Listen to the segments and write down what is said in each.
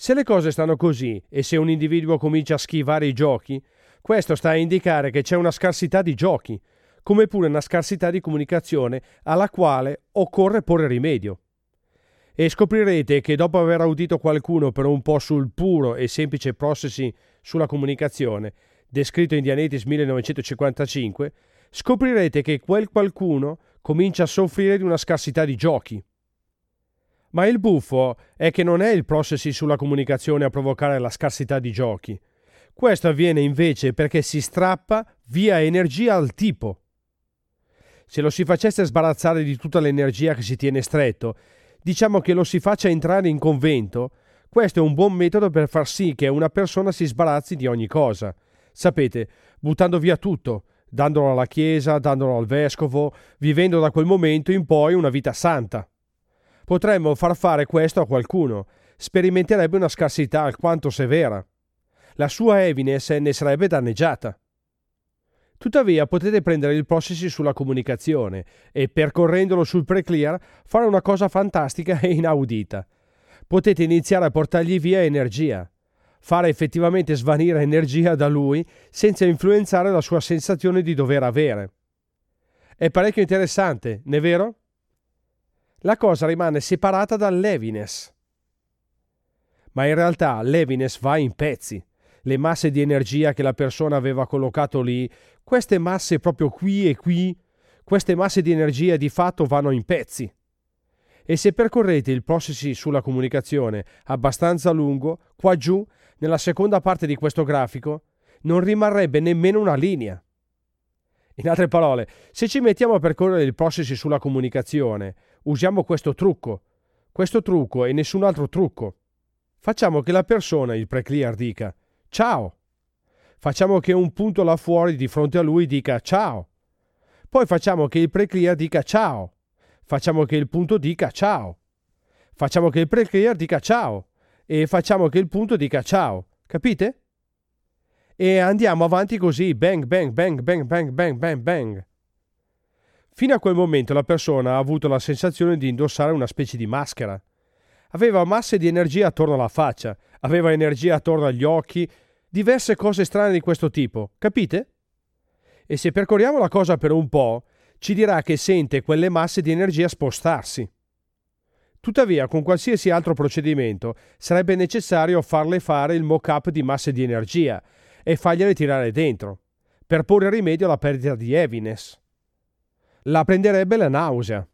Se le cose stanno così e se un individuo comincia a schivare i giochi, questo sta a indicare che c'è una scarsità di giochi, come pure una scarsità di comunicazione alla quale occorre porre rimedio. E scoprirete che dopo aver audito qualcuno per un po' sul puro e semplice processi sulla comunicazione, descritto in Dianetics 1955, scoprirete che quel qualcuno comincia a soffrire di una scarsità di giochi. Ma il buffo è che non è il processi sulla comunicazione a provocare la scarsità di giochi. Questo avviene invece perché si strappa via energia al tipo. Se lo si facesse sbarazzare di tutta l'energia che si tiene stretto, diciamo che lo si faccia entrare in convento, questo è un buon metodo per far sì che una persona si sbarazzi di ogni cosa. Sapete, buttando via tutto, dandolo alla chiesa, dandolo al vescovo, vivendo da quel momento in poi una vita santa. Potremmo far fare questo a qualcuno, sperimenterebbe una scarsità alquanto severa. La sua happiness ne sarebbe danneggiata. Tuttavia potete prendere il processi sulla comunicazione e, percorrendolo sul pre-clear, fare una cosa fantastica e inaudita. Potete iniziare a portargli via energia, fare effettivamente svanire energia da lui senza influenzare la sua sensazione di dover avere. È parecchio interessante, non è vero? La cosa rimane separata dall'heaviness. Ma in realtà l'heaviness va in pezzi. Le masse di energia che la persona aveva collocato lì, queste masse proprio qui e qui, queste masse di energia di fatto vanno in pezzi. E se percorrete il processi sulla comunicazione abbastanza lungo, qua giù, nella seconda parte di questo grafico, non rimarrebbe nemmeno una linea. In altre parole, se ci mettiamo a percorrere il processi sulla comunicazione, usiamo questo trucco e nessun altro trucco. Facciamo che la persona, il pre-clear, dica ciao. Facciamo che un punto là fuori di fronte a lui dica ciao. Poi facciamo che il pre-clear dica ciao. Facciamo che il punto dica ciao. Facciamo che il pre-clear dica ciao. E facciamo che il punto dica ciao. Capite? E andiamo avanti così, bang, bang, bang, bang, bang, bang, bang, bang. Fino a quel momento la persona ha avuto la sensazione di indossare una specie di maschera. Aveva masse di energia attorno alla faccia, aveva energia attorno agli occhi, diverse cose strane di questo tipo, capite? E se percorriamo la cosa per un po', ci dirà che sente quelle masse di energia spostarsi. Tuttavia, con qualsiasi altro procedimento, sarebbe necessario farle fare il mock-up di masse di energia e fargliele tirare dentro, per porre rimedio alla perdita di heaviness. La prenderebbe la nausea.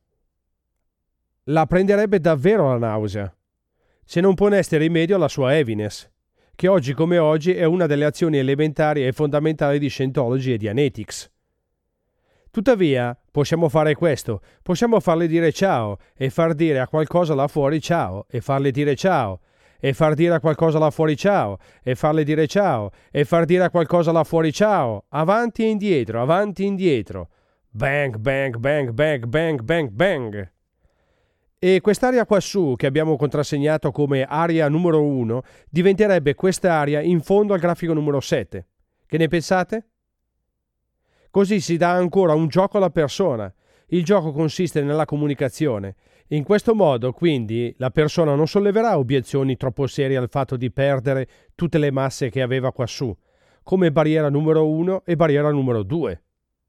La prenderebbe davvero la nausea, se non poneste rimedio alla sua heaviness, che oggi come oggi è una delle azioni elementari e fondamentali di Scientology e Dianetics. Tuttavia, possiamo fare questo, possiamo farle dire ciao e far dire a qualcosa là fuori ciao e farle dire ciao e far dire a qualcosa là fuori ciao e farle dire ciao e far dire a qualcosa là fuori ciao, avanti e indietro, bang, bang, bang, bang, bang, bang, bang. E quest'area quassù, che abbiamo contrassegnato come area numero 1, diventerebbe quest'area in fondo al grafico numero 7. Che ne pensate? Così si dà ancora un gioco alla persona. Il gioco consiste nella comunicazione. In questo modo, quindi, la persona non solleverà obiezioni troppo serie al fatto di perdere tutte le masse che aveva quassù, come barriera numero 1 e barriera numero 2.